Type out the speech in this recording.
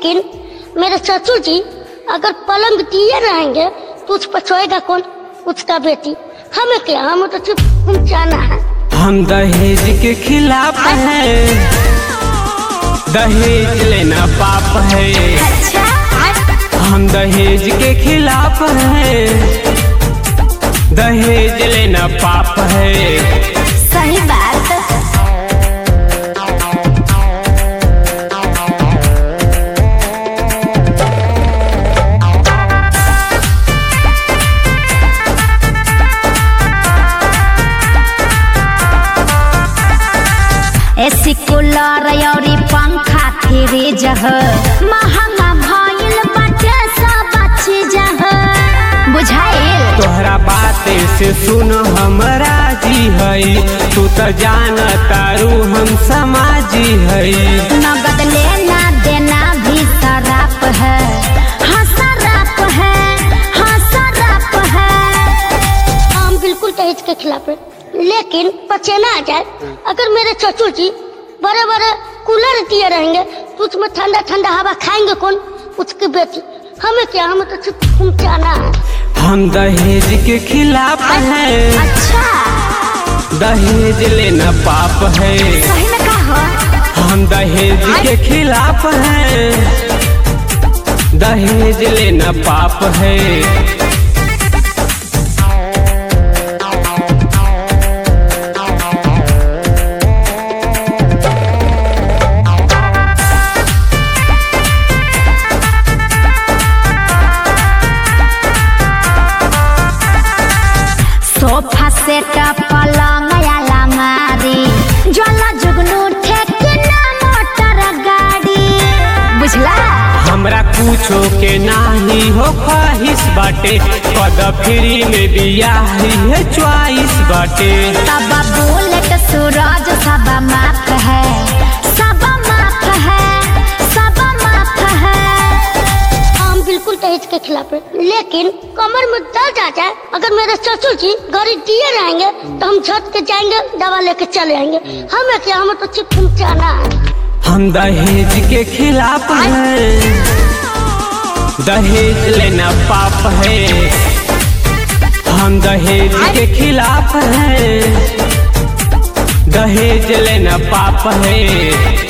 लेकिन मेरे ससुर जी अगर पलंग दिए रहेंगे तो उस पर सोएगा कौन? उसका बेटी। हमें क्या, हमें तो सिर्फ पहुंचाना है। हम दहेज के खिलाफ हैं, दहेज लेना पाप है। हम दहेज के खिलाफ हैं, दहेज लेना पाप है। सही बात। एसी कूलर और पंखा फ्रिज महंगा भइल बाटे सब चीज बुझाइल। तोहरा बाते से सुन हमरा जी हई, तू तो जान तारू हम समाजी हई। नगद लेना देना भी शराप है, हाँ शराप है, हाँ शराप है। हम बिल्कुल दहेज के खिलाफ है, लेकिन पचेना आ जाए अगर मेरे ससुर जी बड़े बड़े कूलर दिए रहेंगे तो उसमें ठंडा ठंडा हवा खाएंगे कौन? उसकी बेटी। हमें क्या, हमें तो सिर्फ पहुंचाना है। हम दहेज के खिलाफ हैं, अच्छा दहेज लेना पाप है। सही में कहा। हम दहेज के खिलाफ हैं, दहेज लेना पाप है। सोफा सेट पलंग अलमारी ज्वाला जुगनू ठेकेना मोटर गाड़ी बुझला। हमरा पूछो के नाही हो ख्वाहिश बाटे, पद फ्री में बियाही है च्वाइस बाटे। सब बुलेट सूरज सब माफ है, सब माफ है, सब माफ है। हम बिल्कुल दहेज के खिलाफ है, लेकिन कमर में दर्द आ जाए अगर मेरे ससुर जी गाड़ी दिए रहेंगे तो हम छत के जाएंगे, दवा लेके चले आएंगे। हमें क्या, हमें तो सिर्फ पहुंचाना है। हम दहेज के खिलाफ हैं, दहेज लेना पाप है। हम दहेज के खिलाफ हैं, दहेज लेना पाप है।